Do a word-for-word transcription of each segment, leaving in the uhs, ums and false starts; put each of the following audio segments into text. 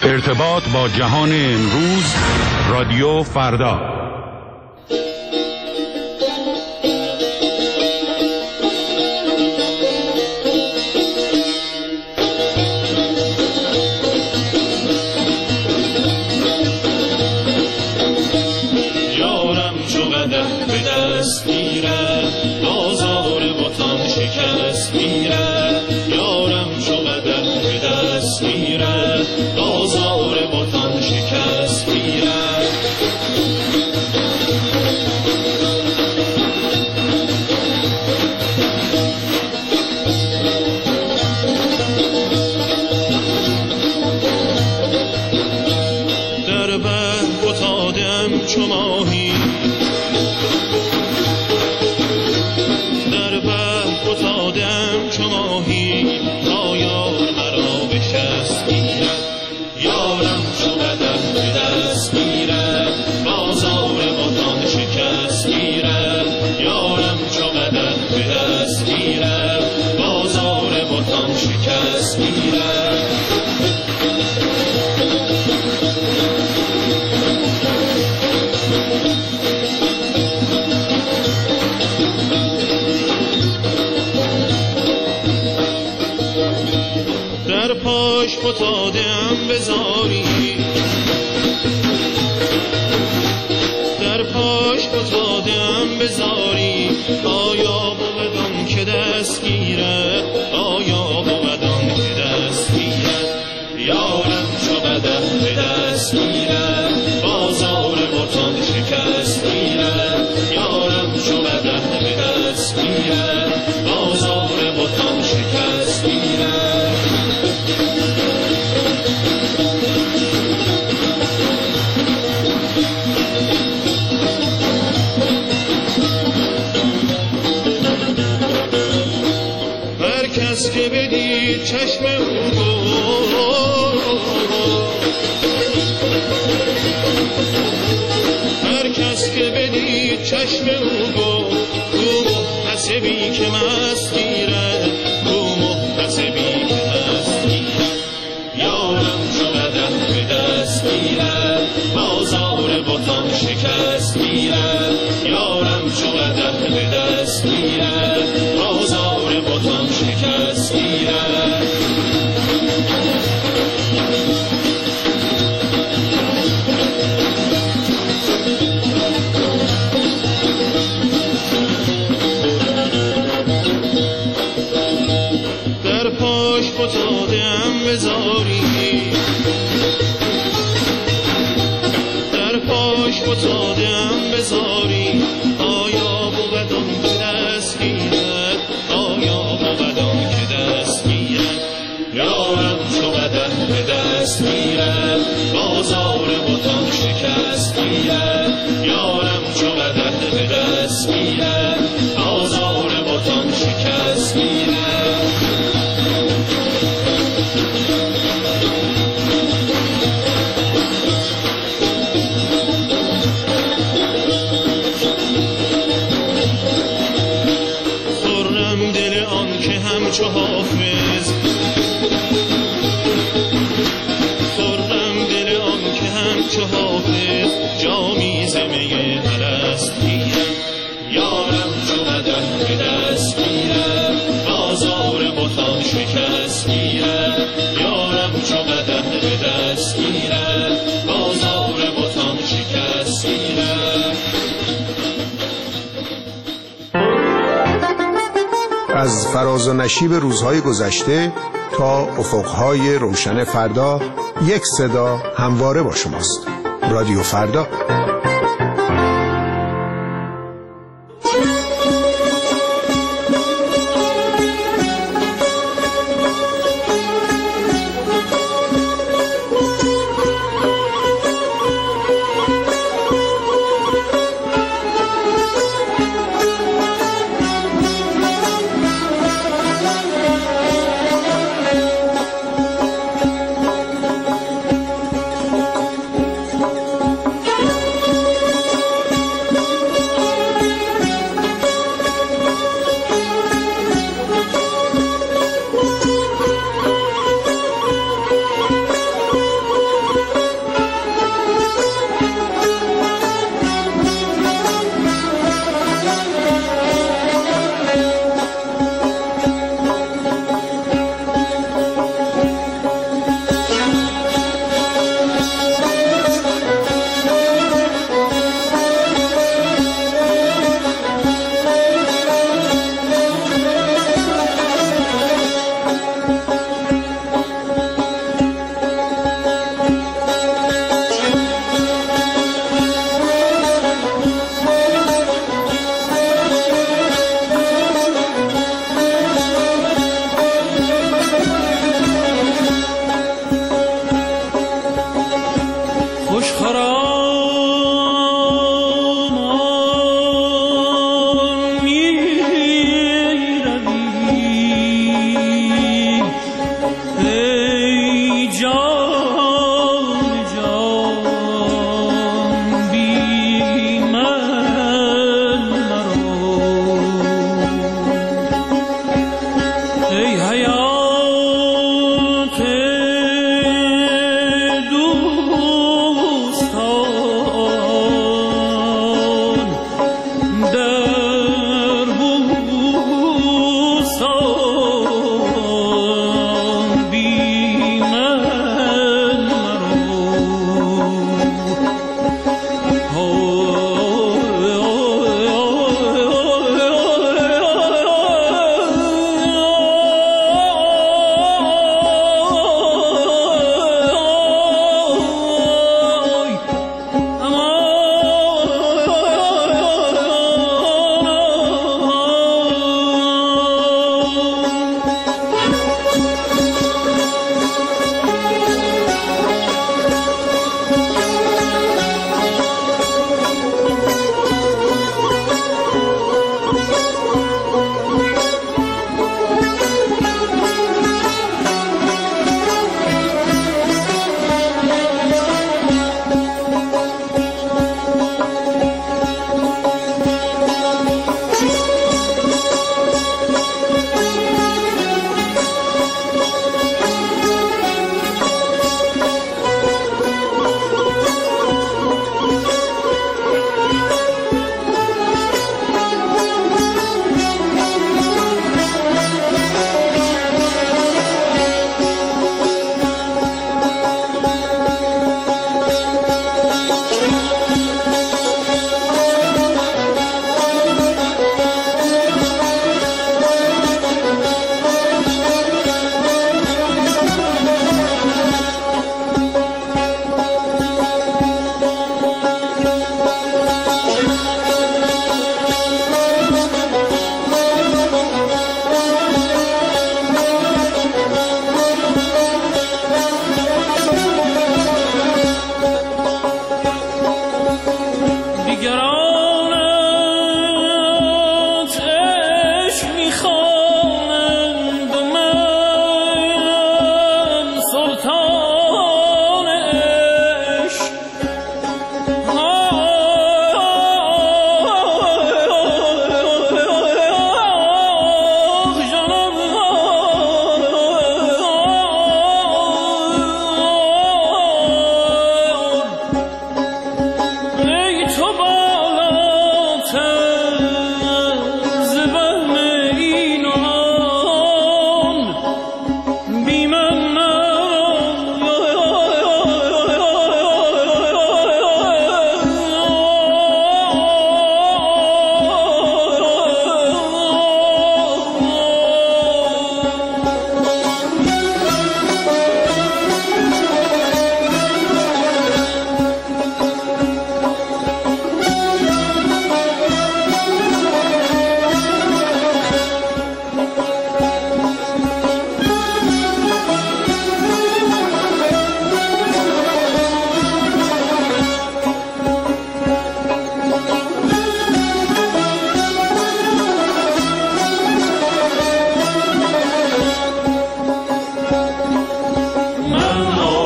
ارتباط با جهان امروز، رادیو فردا. یارم چو قدح به دست گیره، بازار بتان شکست گیره. یارم چو قدح به دست گیره، بازار بتان شکست گیره. در بحر فتادم چو ماهی، در بحر فتادم چو ماهی، تا یار مرا به شست گیرد. یارم چو قدح به دست گیرد، بازار بتان شکست گیرد. یارم چو قدح به دست گیرد، بازار بتان شکست گیرد. در پاش فتادم به زاری، در پاش فتادم به زاری. آیا بودم که دست گیرد، آیا بودم که دست گیرد. یارم چو قدح به دست گیرد، بازار بتان شکست گیرد. یارم چو قدح به دست گیرد، بازار بتان شکست گیرد. هر کس که بدید چشم او، هر کس که بدید چشم او گفت، او محتسبی که مست گیرد، او محتسبی که مست گیرد. یارم چو قدح به دست گیرد، بازار بتان شکست گیرد. یارم چو قدح به دست گیرد، بازار بتان شکست گیرد. در پاش فتادم به زاری، در پاش فتادم به زاری. آیا بودم که دست گیرد، آیا بودم که دست گیرد. یارم چو قدح به دست گیرد، بازار بتان شکست گیرد. یارم چو قدح به دست گیرد، بازار بتان شکست گیرد. خرم دل آن که همچو حافظ، خرم دل آن که همچو حافظ، جامی ز می الست گیرد. یارم چو قدح به دست گیرد، بازار بتان شکست گیرد. یارم چو قدح به دست گیرد، بازار بتان شکست گیرد. از فراز و نشیب روزهای گذشته تا افقهای روشن فردا، یک صدا همواره با شماست. رادیو فردا.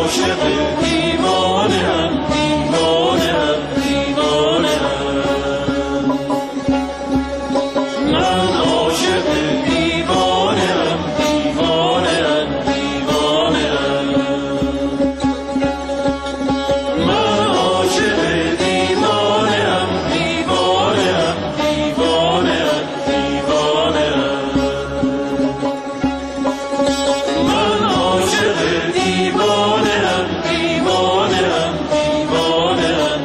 عاشق دیوانه‌ام دیوانه‌ام دیوانه‌ام من عاشق دیوانه‌ام دیوانه‌ام دیوانه‌ام من عاشق دیوانه‌ام دیوانه‌ام دیوانه‌ام دیوانه‌ام من عاشق دیوانه‌ام دیوانه‌ام دیوانه‌ام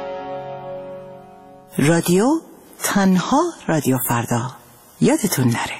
رادیو تنها رادیو فردا. یادتون نره.